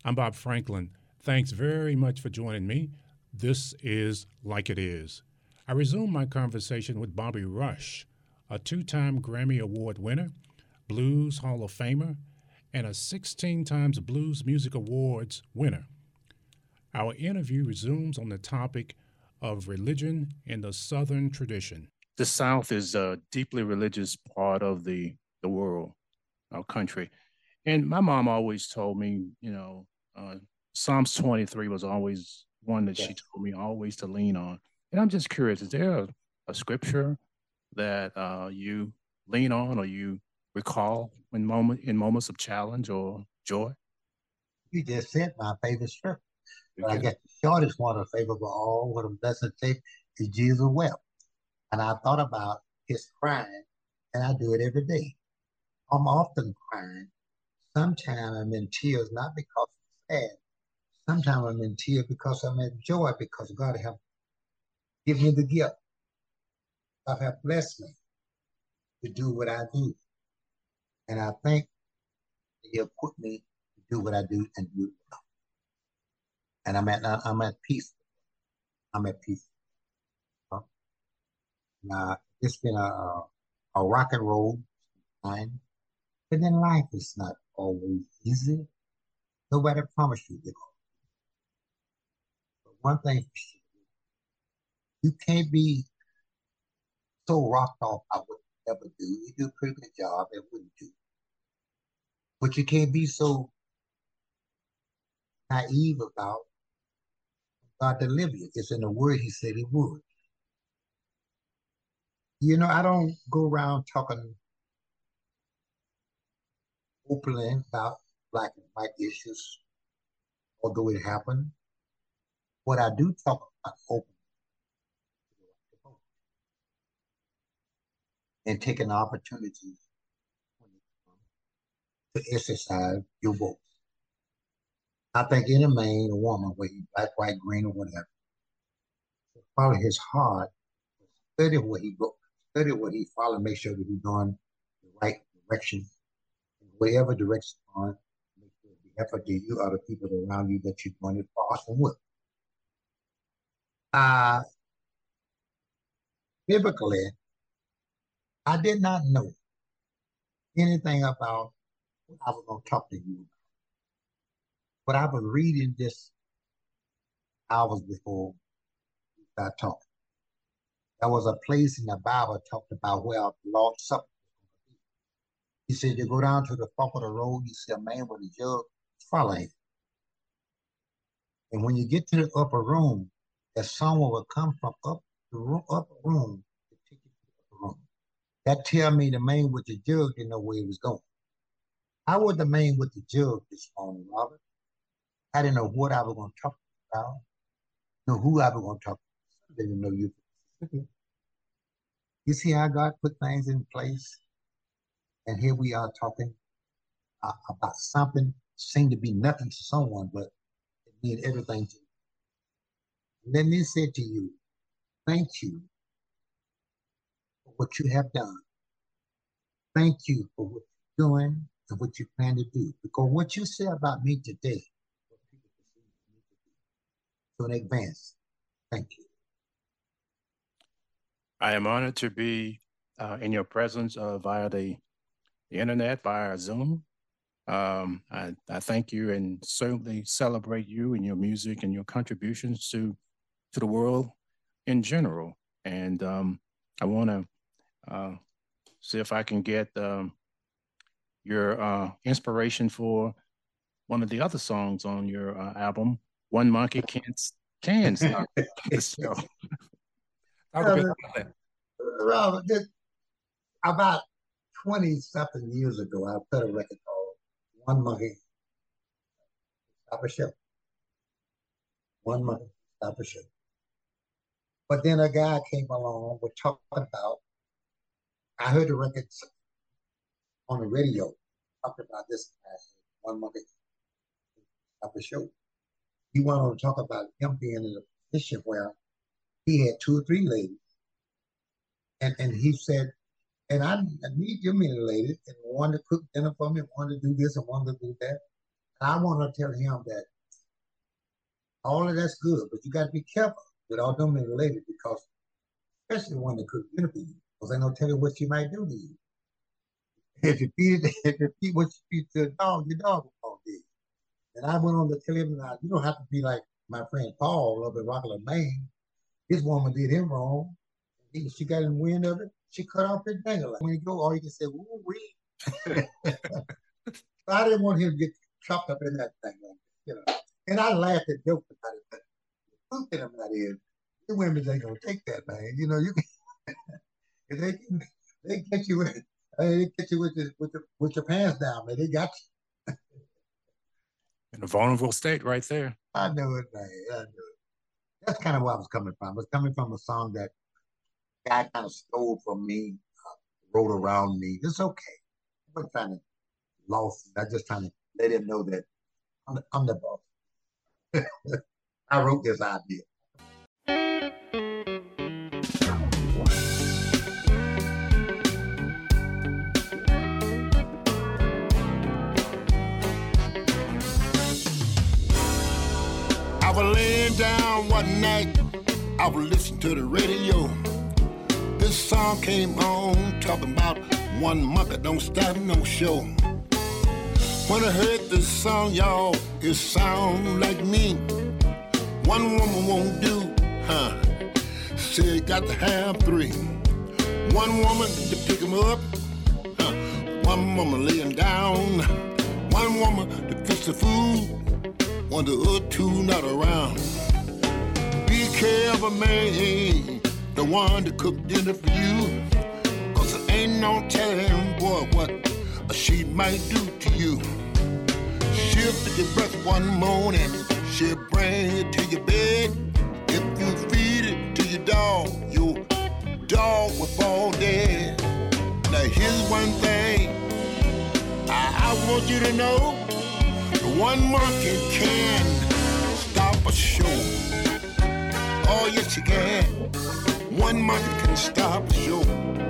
I'm Bob Franklin. Thanks very much for joining me. This is Like It Is. I resume my conversation with Bobby Rush, a two-time Grammy Award winner, Blues Hall of Famer, and a 16 times Blues Music Awards winner. Our interview resumes on the topic of religion in the Southern tradition. The South is a deeply religious part of the world, our country. And my mom always told me, uh, Psalms 23 was always one that she Yes. told me always to lean on. And I'm just curious, is there a scripture that you lean on or you recall in moments of challenge or joy? You just said my favorite scripture. But I Okay. guess the shortest one of favorite of all, what a blessed take is Jesus wept. And I thought about his crying, and I do it every day. I'm often crying. Sometimes I'm in tears, not because I'm sad. Sometimes I'm in tears because I'm in joy because God have given me the gift. God have blessed me to do what I do. And I think He have put me to do what I do and do it well. And I'm at peace. I'm at peace. Now, it's been a rock and roll time, but then life is not always easy. Nobody promised you it. But one thing for sure, you can't be so rocked off by what you ever do. You do a pretty good job at what you do. But you can't be so naive about God deliver you. It's in the word He said He would. I don't go around talking openly about black and white issues, although it happened. What I do talk about openly and taking opportunities when it comes to exercise your voice. I think any man or woman, whether you black, white, green, or whatever, should follow his heart, study what he go, study what he follow, make sure that he's going the right direction. And whatever direction he's on, make sure the effort that you are the people around you that you're going to pass and with. Uh, Biblically, I did not know anything about what I was going to talk to you about, but I was reading this hours before we started talking. There was a place in the Bible talked about where the Lord's Supper was going to be. He said, you go down to the fork of the road, you see a man with a jug, follow him. And when you get to the upper room, that someone will come from up the upper room to take you to the upper room. That tell me the man with the jug didn't know where he was going. I was the man with the jug this morning, Robert. I didn't know what I was going to talk about, know who I was going to talk to. I didn't know you. You see how God put things in place? And here we are talking about something seemed to be nothing to someone, but it means everything to you. Let me say to you, thank you for what you have done. Thank you for what you're doing and what you plan to do. Because what you say about me today, what people perceive me to do. So in advance, thank you. I am honored to be in your presence via the internet, via Zoom. I thank you and certainly celebrate you and your music and your contributions to the world in general. And I want to uh, see if I can get your inspiration for one of the other songs on your album, One Monkey Can Stop the Show. Talk a bit about that. Robert, about 20 something years ago, I put a record called One Monkey Stop a Show. One Monkey Stop a Show. But then a guy came along, we're talking about, I heard the records on the radio, talking about this guy, One Monkey Stop a Show. He went on to talk about him being in a position where he had two or three ladies. And he said, and I need you, me ladies, and one to cook dinner for me, one to do this and one to do that. And I want to tell him that all of that's good, but you got to be careful with all them related because, especially the one that could benefit you, because they don't tell you what she might do to you. If you feed what you feed to a dog, your dog will fall dead. And I went on to tell him that you don't have to be like my friend Paul up in Rockland, Maine. His woman did him wrong. She got in wind of it. She cut off his finger. Like when you go, all you can say, "Woo wee." I didn't want him to get chopped up in that thing, And I laughed and joked about it. But the truth of the matter is, the women ain't gonna take that, man. You can, they get you with, they get you with your pants down, man. They got you. In a vulnerable state, right there. I know it, man. I know it. That's kind of where I was coming from. I was coming from a song that guy kind of stole from me, wrote around me. It's okay. I wasn't trying to lost. I just trying to let him know that I'm the boss. I wrote this idea. I was laying down one night, I was listening to the radio. This song came on, talking about one monkey don't start no show. When I heard this song, y'all, it sound like me. One woman won't do, said got to have three. One woman to pick him up, one woman lay him down. One woman to fix the food, when the other two not around. Be careful, man, the one to cook dinner for you. Cause there ain't no telling, boy, what she might do to you. She'll pick your breath one morning, she'll bring it to your bed. If you feed it to your dog will fall dead. Now here's one thing I want you to know. One monkey can stop a show. Oh, yes, you can. One monkey can stop a show.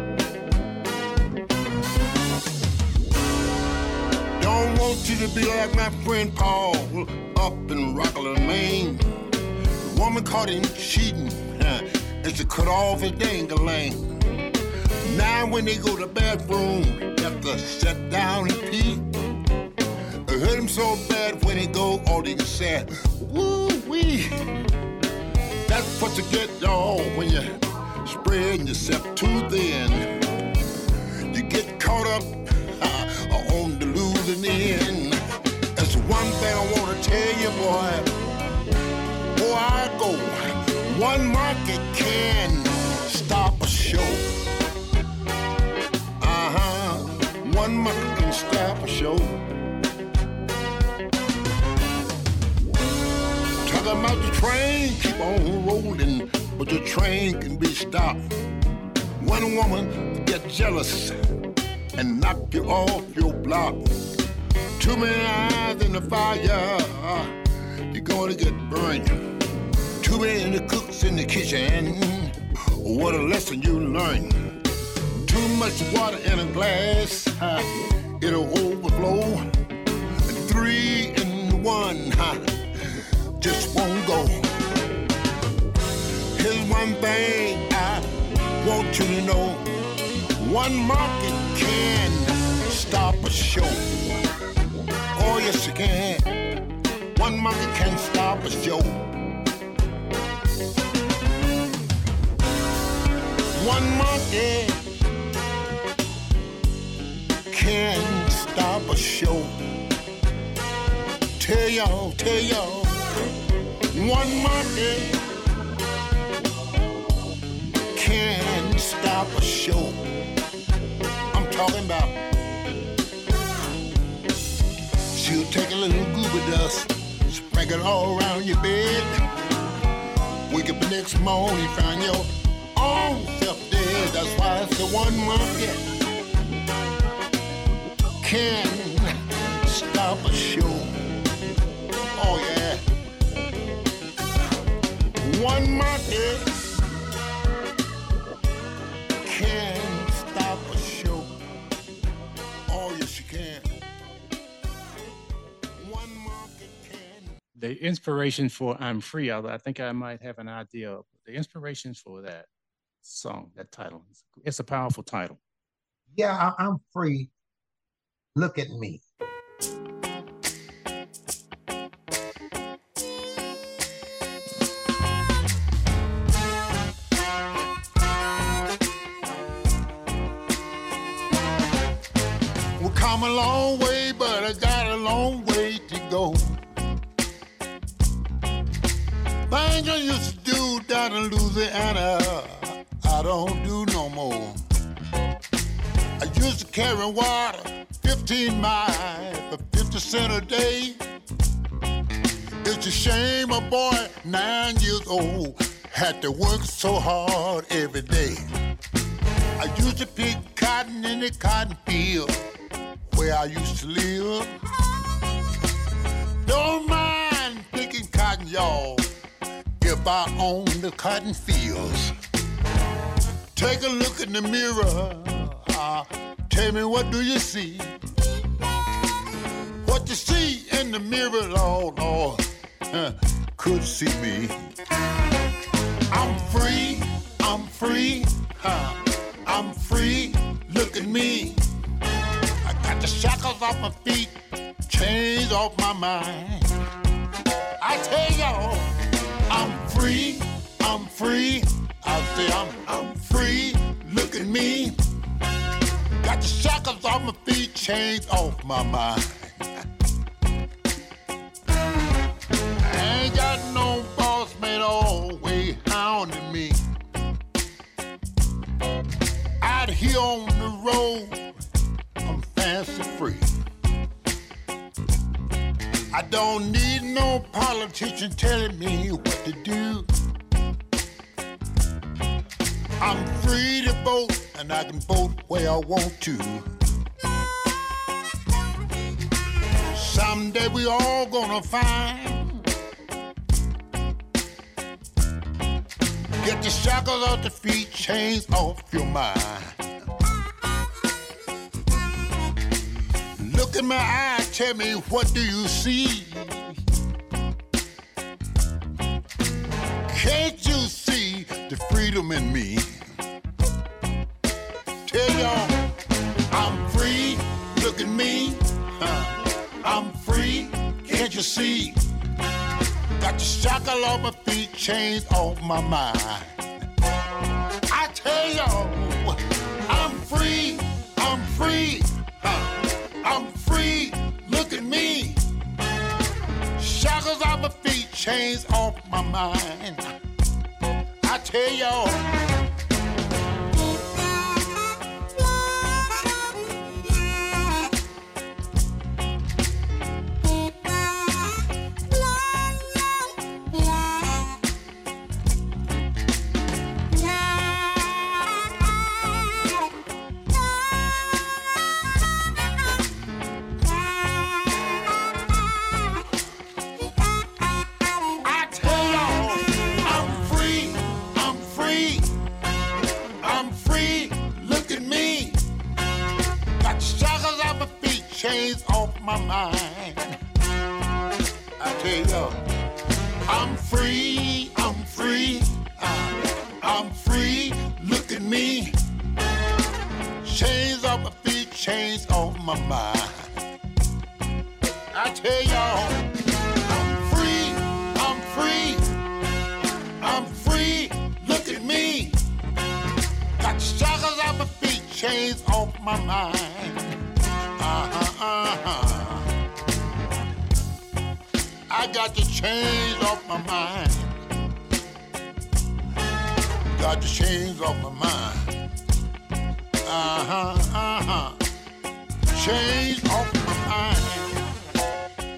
Don't want you to be like my friend Paul up in Rockland, Maine. The woman caught him cheating and she cut off his dang-a-lang. Now when they go to the bathroom, they have to sit down and pee. It hurt him so bad when he go, all they can say, woo-wee. That's what you get, y'all, when you spread yourself too thin. You get caught up on the losing end. That's one thing I want to tell you, boy. Before I go, one market can stop a show. One market can stop a show. Talking about the train, keep on rolling, but the train can be stopped. One woman get jealous and knock you off your block. Too many eyes in the fire, you're gonna get burned. Too many cooks in the kitchen, what a lesson you learn. Too much water in a glass, it'll overflow. 3 in 1, just won't go. Here's one thing I want you to know. One market can stop a show. Oh, yes, you can. One market can stop a show. One market can stop a show. Tell y'all, one market can stop a show. I'm talking about she'll take a little goober dust, sprinkle it all around your bed. Wake up the next morning, find your own self dead. That's why it's the one market can stop a show. Oh yeah. One market can stop a show. Oh yes you can. One market. The inspiration for I'm Free, I think I might have an idea of the inspiration for that song, that title. It's a powerful title. Yeah, I'm free. Look at me. We come a long way, but I got a long way to go. Things I used to do down in Louisiana, I don't do no more. I used to carry water 15 miles for 50 cents a day. It's a shame a boy 9 years old had to work so hard every day. I used to pick cotton in the cotton field where I used to live. Don't mind picking cotton, y'all, if I own the cotton fields. Take a look in the mirror, tell me what do you see? What you see in the mirror, Lord, could see me. I'm free, I'm free, I'm free, look at me. I got the shackles off my feet, chains off my mind. I tell y'all, I'm free, I'm free. I say I'm free, look at me. Got the shackles off my feet, chains off my mind. I ain't got no boss man always hounding me. Out here on the road, I'm fancy free. I don't need no politician telling me what to do. I'm free to vote, and I can vote where I want to. Someday we all gonna find. Get the shackles off the feet, chains off your mind. Look in my eyes, tell me what do you see? Can't you see the freedom in me? Tell y'all, I'm free, look at me. I'm free, can't you see? Got the shackle off my feet, chains off my mind. I tell y'all, I'm free, I'm free. I'm free, look at me. Shackles off my feet, chains off my mind. I tell y'all. Chains off my mind. I tell y'all, I'm free, I'm free, I'm free, look at me. Chains off my feet, chains off my mind. I tell y'all, I'm free, I'm free, I'm free, look at me. Got shackles off my feet, chains off my mind. I got the chains off my mind. Got the chains off my mind. Chains off my mind.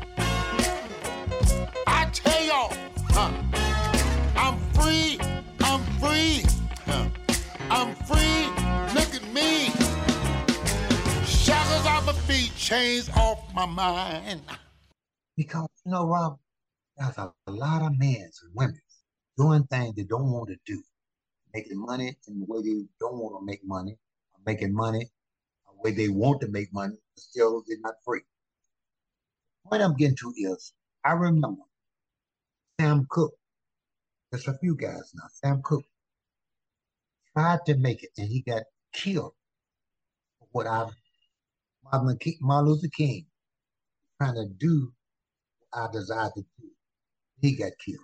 I tell y'all, I'm free, I'm free, I'm free, look at me. Shackles off my feet, chains off my mind. Because, Rob, there's a lot of men and women doing things they don't want to do, making money in the way they don't want to make money, or making money the way they want to make money, but still they're not free. The point I'm getting to is I remember Sam Cooke. There's a few guys now. Sam Cooke tried to make it, and he got killed for what Martin Luther King trying to do what I desired to do. He got killed.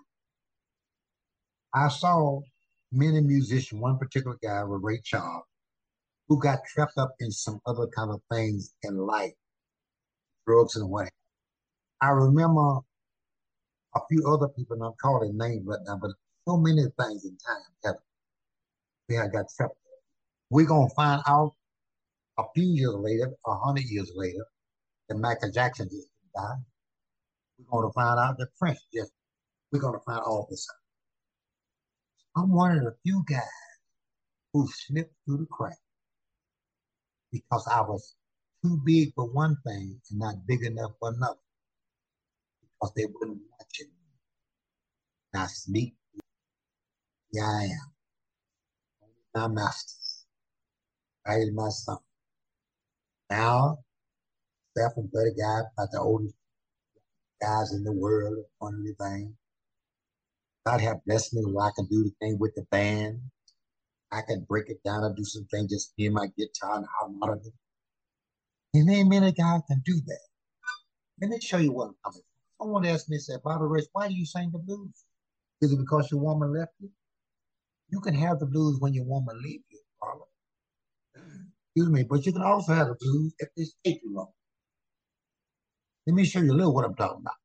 I saw many musicians, one particular guy was Ray Charles, who got trapped up in some other kind of things in life, drugs and what. I remember a few other people, and I'm calling names right now, but so many things in time that we had got trapped. We're gonna find out a few years later, 100 years later, that Michael Jackson just died. We're gonna find out that Prince just. We're gonna find all this out. I'm one of the few guys who slipped through the cracks because I was too big for one thing and not big enough for another because they wouldn't watch it. And I sneaked. Yeah, I am. My master. Right in my son. Now, self-employed guy, about the oldest guys in the world, one of the things. God have blessed me where I can do the thing with the band. I can break it down and do some things, just me and my guitar and harmonica. And ain't many guys can do that. Let me show you what I'm coming from. Someone asked me, said, Bobby Rich, why do you sing the blues? Is it because your woman left you? You can have the blues when your woman leaves you, Barbara. Excuse me, but you can also have the blues if they stay too long. Let me show you a little what I'm talking about.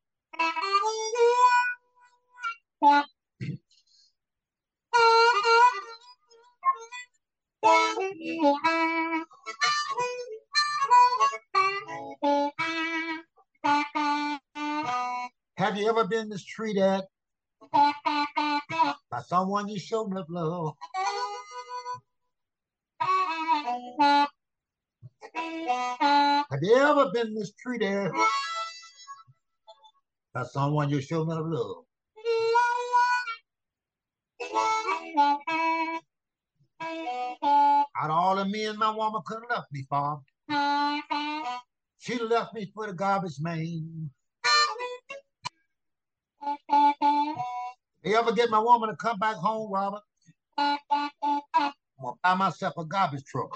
Have you ever been mistreated by someone you showed enough love? Have you ever been mistreated by someone you showed enough love? Out of all of me and my woman could have left me, Bob. She left me for the garbage man. You ever get my woman to come back home, Robert? I'm gonna buy myself a garbage truck.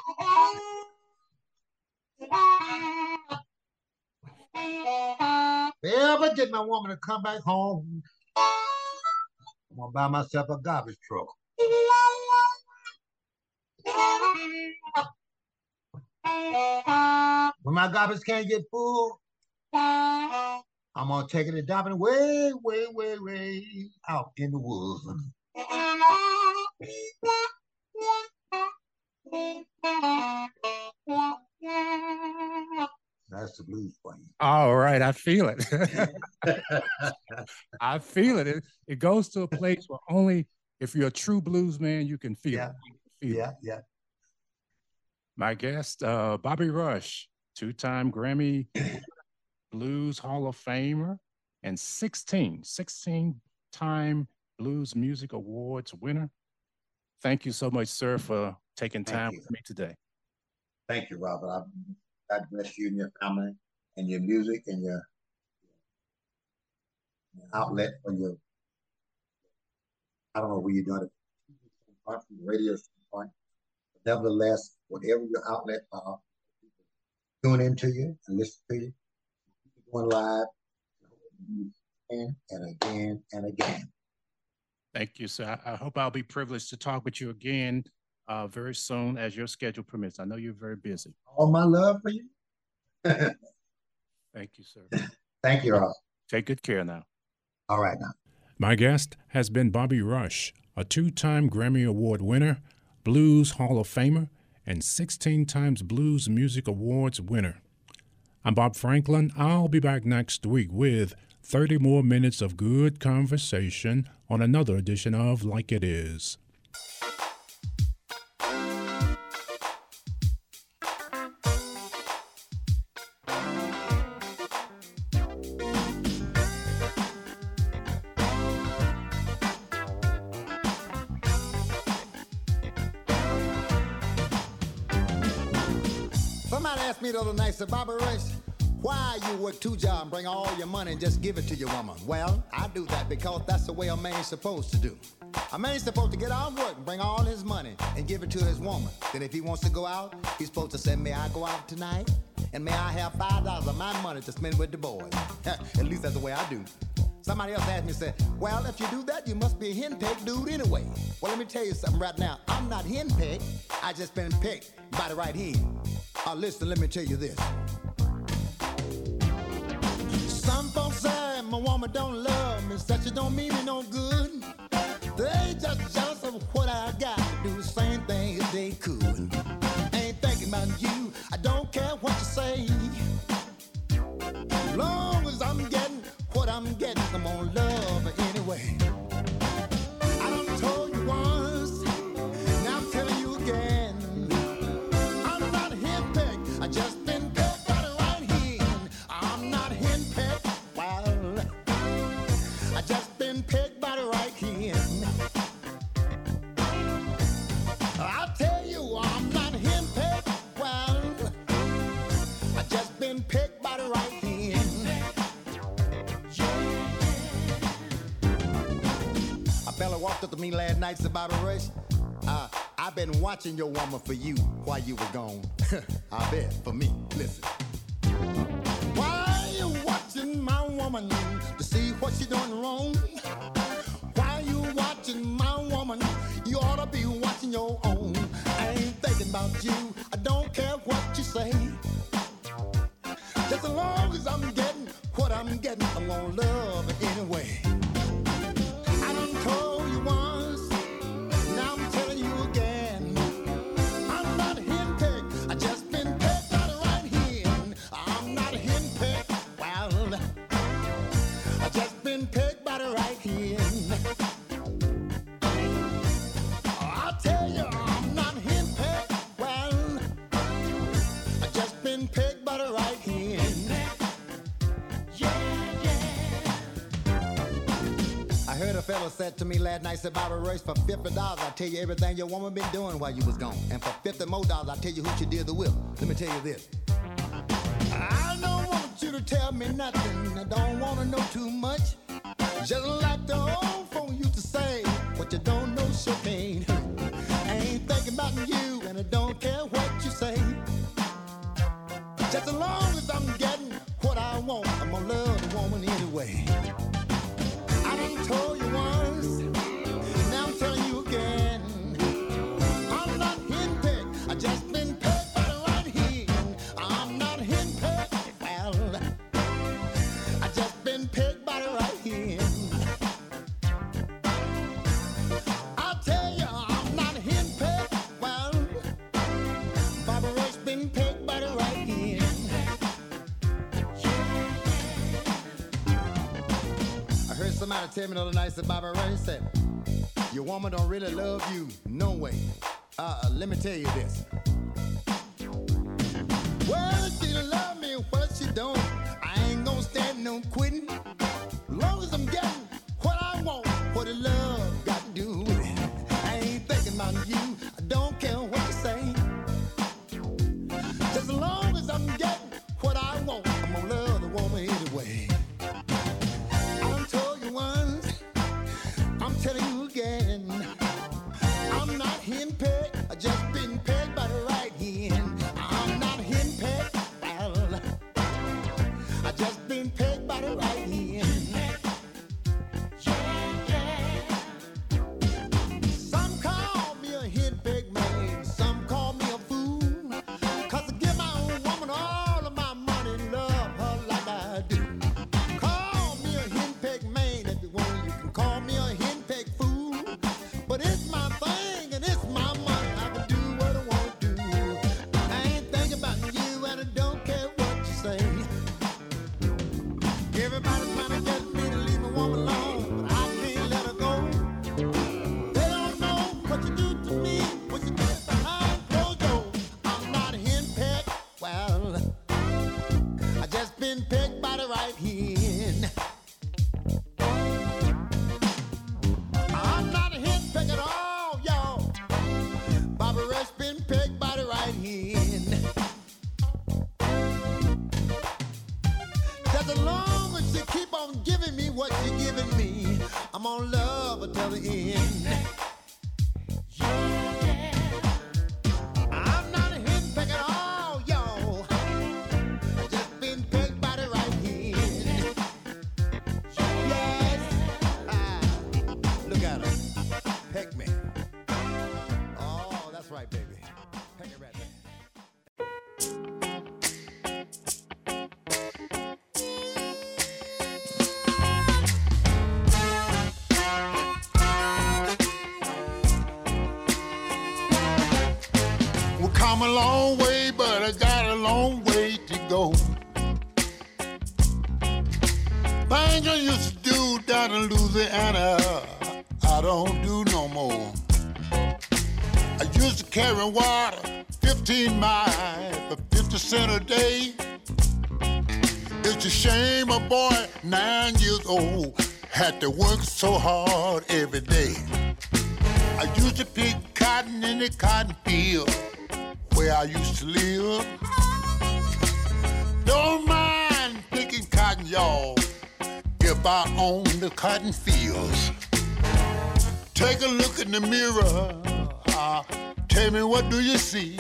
You ever get my woman to come back home? I'm gonna buy myself a garbage truck. When my garbage can get full, I'm gonna take it and dump it way, way, way, way out in the woods. That's the blues for you. All right, I feel it. I feel it. It goes to a place where only if you're a true blues man, you can feel it. Yeah. My guest, Bobby Rush, two-time Grammy Blues Hall of Famer and 16-time Blues Music Awards winner. Thank you so much, sir, for taking time with me today. Thank you, Robert. God bless you and your family and your music and your outlet for your, I don't know where you're doing it, from the radio standpoint. Nevertheless, whatever your outlet are, tune into you and listen to you. Keep going live again and again and again. Thank you, sir. I hope I'll be privileged to talk with you again very soon as your schedule permits. I know you're very busy. All my love for you. Thank you, sir. Thank you, Rob. Take good care now. All right, now. My guest has been Bobby Rush, a two-time Grammy Award winner, Blues Hall of Famer, and 16 times Blues Music Awards winner. I'm Bob Franklin. I'll be back next week with 30 more minutes of good conversation on another edition of Like It Is. Somebody asked me the other night, said, Bobby Rush, Why you work two jobs and bring all your money and just give it to your woman? Well, I do that because that's the way a man's supposed to do. A man's supposed to get out of work and bring all his money and give it to his woman. Then if he wants to go out, he's supposed to say, may I go out tonight? And may I have $5 of my money to spend with the boys? At least that's the way I do. Somebody else asked me, said, well, if you do that, you must be a henpecked dude anyway. Well, let me tell you something right now. I'm not henpecked. I just been picked by the right hand. Listen, let me tell you this. Some folks say my woman don't love me, such it don't mean me no good. They just jealous of what I got to do the same thing if they could. Ain't thinking about you, I don't care what you say. Long as I'm getting what I'm getting, I'm gonna love her anyway. I done told you once, now I'm telling you again. I'm not henpecked, I just been pecked by the right hand. I'm not henpecked, well, I just been pecked by the right hand. I tell you, I'm not henpecked, well, I just been pecked by the right hand. A fella walked up to me last night, said, Bobby Rush, I've been watching your woman for you while you were gone. I bet, for me, listen. Why you watching my woman to see what she doing wrong? Why you watching my woman? You ought to be watching your own. I ain't thinking about you, I don't care what you say. Just as long as I'm getting what I'm getting, I'm gonna love it anyway. I done told you once, now I'm telling you again. I'm not henpecked, I just been pecked by the right hand. I'm not henpecked, well, I just been pecked by the right hand. I tell you, I'm not henpecked, well, I just been pecked by the right hand. I heard a fella said to me last night, said, Bobby Rush, for $50, I tell you everything your woman been doing while you was gone. And for $50 more, I tell you who she did the will. Let me tell you this. I don't want you to tell me nothing. I don't want to know too much. Just like the old folk used to say, what you don't know sure can't hurt. I ain't thinking about you, and I don't care what you say. Just as long as I'm getting what I want, I'm gonna love the woman anyway. I done told you once, now I'm telling you again. I'm not henpecked, I just been pecked by the right hand. I'm not henpecked, well, I just been pecked by the right hand. I tell you, I'm not henpecked, well, Bobby Rush been pecked by the right hand. I heard somebody tell me the other night, said, Bobby Rush said, your woman don't really love you, no way. Let me tell you this. Well, she don't love me, well, she don't. I ain't gonna stand no quitting. Long as I'm getting what I want, what the love got to do with it. I ain't thinking about you, I don't care what you say. Just as long as I'm getting what I want, I'm gonna love the woman anyway. I done told you once, I'm telling you again. I'm not henpecked, I just been pecked by the right hand. I'm not henpecked, well, I just been pecked by the right hand. Some call me a henpecked man, some call me a fool. 'Cause I give my own woman all of my money and love her like I do. Call me a henpecked man if you want, you can call me a henpecked fool. But it's my thing and it's my money, I can do what I want to do. I ain't thinking about you and I don't care what you say. Everybody's trying to get me to leave my woman alone, but I can't let her go. They don't know what you do to me, what you do behind closed doors. I'm not henpecked, well, I just been pecked by the right hand. I'm not henpecked at all, y'all. Bobby Rush been pecked by the right hand. I'm on love until the end. I'm not a henpeck at all, y'all. I just been pegged by the right hand. Yes, look at him, peck me. Oh, that's right, baby. Peck it right there. Come a long way, but I got a long way to go. Things I used to do down in Louisiana, I don't do no more. I used to carry water 15 miles for 50 cents a day. It's a shame a boy 9 years old had to work so hard every day. I used to pick cotton in the cotton field where I used to live. Don't mind picking cotton, y'all, if I own the cotton fields. Take a look in the mirror, tell me what do you see?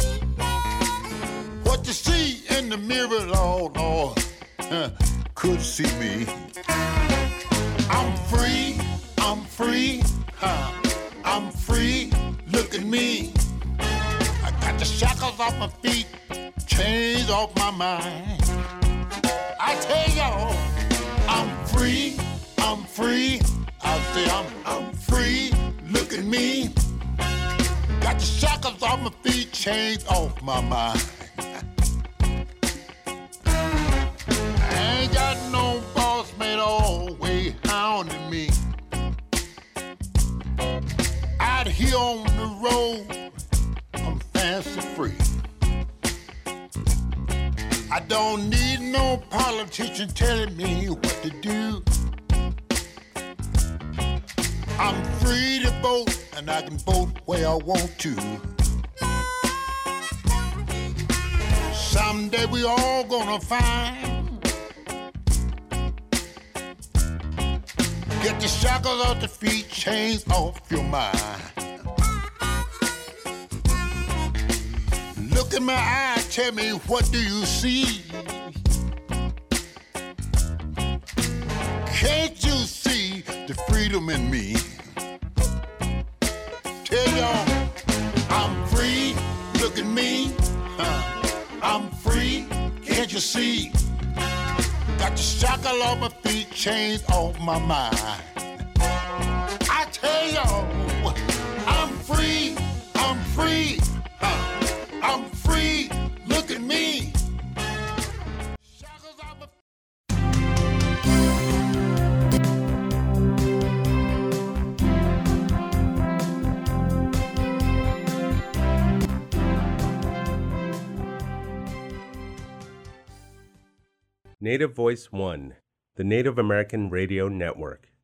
What you see in the mirror, Lord, could see me. I'm free, I'm free, I'm free, look at me. Got the shackles off my feet, chains off my mind. I tell y'all, I'm free, I'm free. I say I'm free, look at me. Got the shackles off my feet, chains off my mind. I ain't got no boss man always hounding me. Out here on the road, fancy free. I don't need no politician telling me what to do. I'm free to vote, and I can vote where I want to. Someday we all gonna find. Get the shackles off the feet, chains off your mind. Look in my eyes, tell me what do you see? Can't you see the freedom in me? Tell y'all, I'm free, look at me. I'm free, can't you see? Got the shackle off my feet, chains off my mind. I tell y'all, I'm free, I'm free. I'm free, look at me. Native Voice One, the Native American Radio Network.